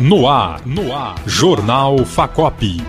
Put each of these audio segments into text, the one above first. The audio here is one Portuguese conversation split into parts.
No ar. Jornal Facop.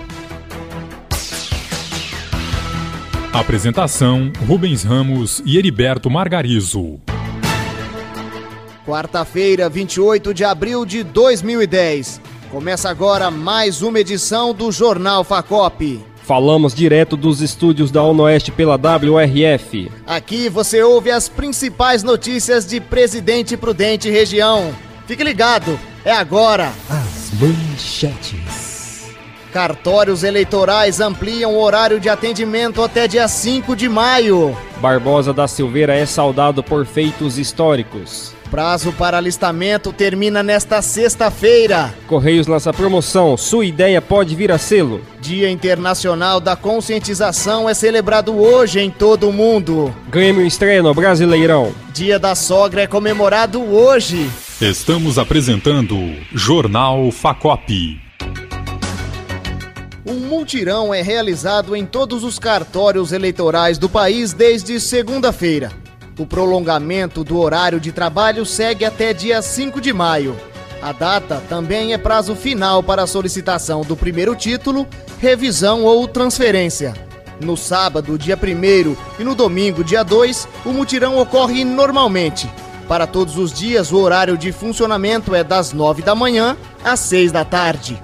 Apresentação: Rubens Ramos e Heriberto Margarizo. Quarta-feira, 28 de abril de 2010. Começa agora mais uma edição do Jornal Facop. Falamos direto dos estúdios da ONOeste pela WRF. Aqui você ouve as principais notícias de Presidente Prudente região. Fique ligado, é agora. As manchetes. Cartórios eleitorais ampliam o horário de atendimento até dia 5 de maio. Barbosa da Silveira é saudado por feitos históricos. Prazo para alistamento termina nesta sexta-feira. Correios lança promoção, sua ideia pode vir a selo. Dia Internacional da Conscientização é celebrado hoje em todo o mundo. Grêmio estreia no Brasileirão. Dia da Sogra é comemorado hoje. Estamos apresentando Jornal Facop. Um multirão é realizado em todos os cartórios eleitorais do país desde segunda-feira. O prolongamento do horário de trabalho segue até dia 5 de maio. A data também é prazo final para a solicitação do primeiro título, revisão ou transferência. No sábado, dia 1º, e no domingo, dia 2, o mutirão ocorre normalmente. Para todos os dias, o horário de funcionamento é das 9 da manhã às 6 da tarde.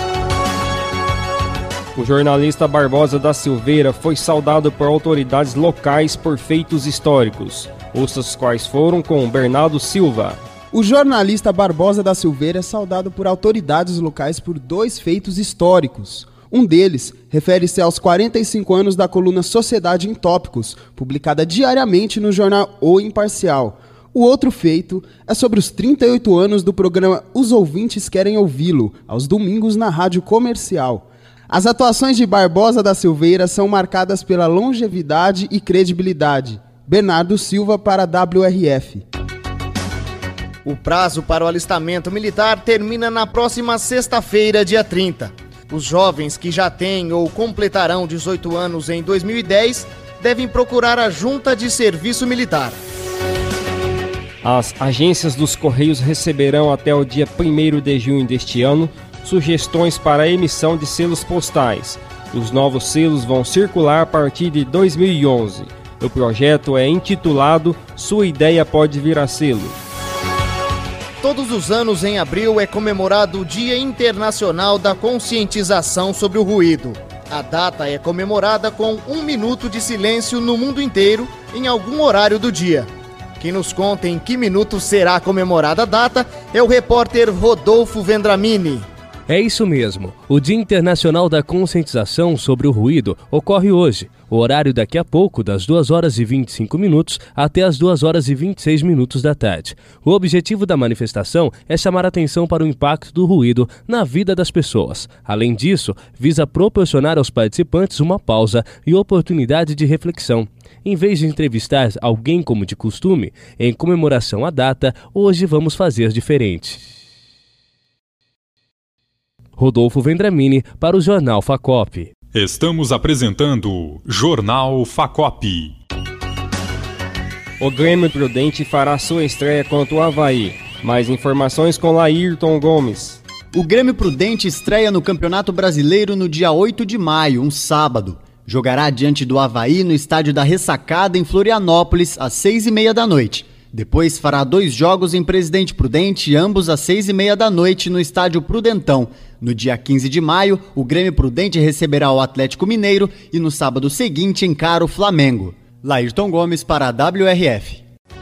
O jornalista Barbosa da Silveira foi saudado por autoridades locais por feitos históricos. Ouça os quais foram com Bernardo Silva. O jornalista Barbosa da Silveira é saudado por autoridades locais por dois feitos históricos. Um deles refere-se aos 45 anos da coluna Sociedade em Tópicos, publicada diariamente no jornal O Imparcial. O outro feito é sobre os 38 anos do programa Os Ouvintes Querem Ouvi-lo, aos domingos na Rádio Comercial. As atuações de Barbosa da Silveira são marcadas pela longevidade e credibilidade. Bernardo Silva para a WRF. O prazo para o alistamento militar termina na próxima sexta-feira, dia 30. Os jovens que já têm ou completarão 18 anos em 2010 devem procurar a Junta de Serviço Militar. As agências dos Correios receberão até o dia 1º de junho deste ano sugestões para a emissão de selos postais. Os novos selos vão circular a partir de 2011. O projeto é intitulado Sua Ideia Pode Vir a Selo. Todos os anos em abril é comemorado o Dia Internacional da Conscientização sobre o Ruído. A data é comemorada com 1 minuto de silêncio no mundo inteiro em algum horário do dia. Quem nos conta em que minuto será comemorada a data é o repórter Rodolfo Vendramini. É isso mesmo. O Dia Internacional da Conscientização sobre o Ruído ocorre hoje. O horário daqui a pouco, das 2h25 até as 2h26 da tarde. O objetivo da manifestação é chamar a atenção para o impacto do ruído na vida das pessoas. Além disso, visa proporcionar aos participantes uma pausa e oportunidade de reflexão. Em vez de entrevistar alguém como de costume, em comemoração à data, hoje vamos fazer diferente. Rodolfo Vendramini para o Jornal Facop. Estamos apresentando Jornal Facop. O Grêmio Prudente fará sua estreia contra o Avaí. Mais informações com Laírton Gomes. O Grêmio Prudente estreia no Campeonato Brasileiro no dia 8 de maio, um sábado. Jogará diante do Avaí no estádio da Ressacada, em Florianópolis, às 6h30 da noite. Depois fará 2 jogos em Presidente Prudente, ambos às 6h30 da noite no estádio Prudentão. No dia 15 de maio, o Grêmio Prudente receberá o Atlético Mineiro e no sábado seguinte encara o Flamengo. Laírton Gomes para a WRF.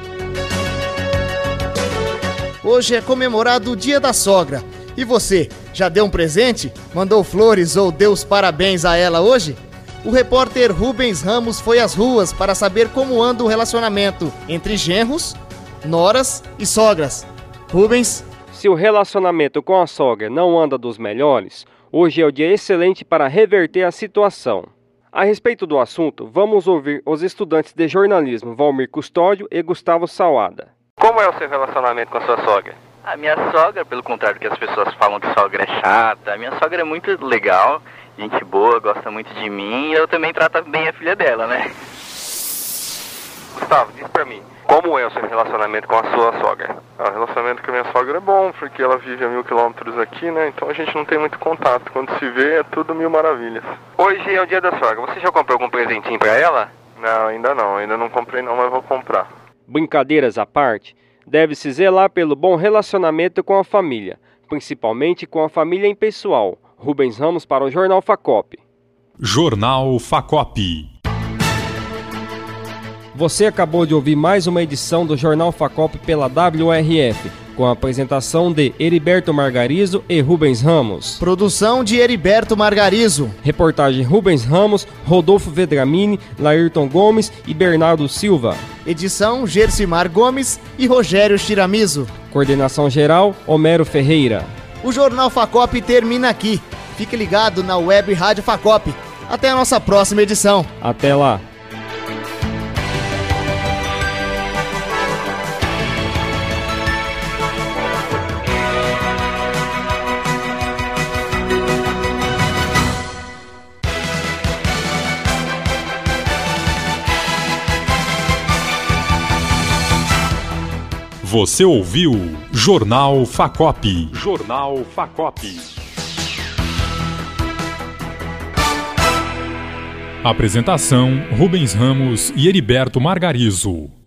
Hoje é comemorado o Dia da Sogra. E você, já deu um presente? Mandou flores ou deu os parabéns a ela hoje? O repórter Rubens Ramos foi às ruas para saber como anda o relacionamento entre genros, noras e sogras. Rubens? Se o relacionamento com a sogra não anda dos melhores, hoje é o dia excelente para reverter a situação. A respeito do assunto, vamos ouvir os estudantes de jornalismo Valmir Custódio e Gustavo Salada. Como é o seu relacionamento com a sua sogra? A minha sogra, pelo contrário do que as pessoas falam que sogra é chata, a minha sogra é muito legal, gente boa, gosta muito de mim e eu também trato bem a filha dela, né? Gustavo, diz pra mim, como é o seu relacionamento com a sua sogra? O relacionamento com a minha sogra é bom, porque ela vive a 1000 quilômetros aqui, né? Então a gente não tem muito contato. Quando se vê, é tudo mil maravilhas. Hoje é o dia da sogra. Você já comprou algum presentinho pra ela? Não, ainda não. Ainda não comprei não, mas vou comprar. Brincadeiras à parte, deve-se zelar pelo bom relacionamento com a família, principalmente com a família impessoal. Rubens Ramos para o Jornal Facop. Jornal Facop. Você acabou de ouvir mais uma edição do Jornal Facop pela WRF, com a apresentação de Heriberto Margarizo e Rubens Ramos. Produção de Heriberto Margarizo. Reportagem Rubens Ramos, Rodolfo Vedramini, Laírton Gomes e Bernardo Silva. Edição Gersimar Gomes e Rogério Chiramizo. Coordenação geral Homero Ferreira. O Jornal Facop termina aqui. Fique ligado na web Rádio Facop. Até a nossa próxima edição. Até lá. Você ouviu Jornal Facop. Jornal Facop. Apresentação: Rubens Ramos e Heriberto Margarizo.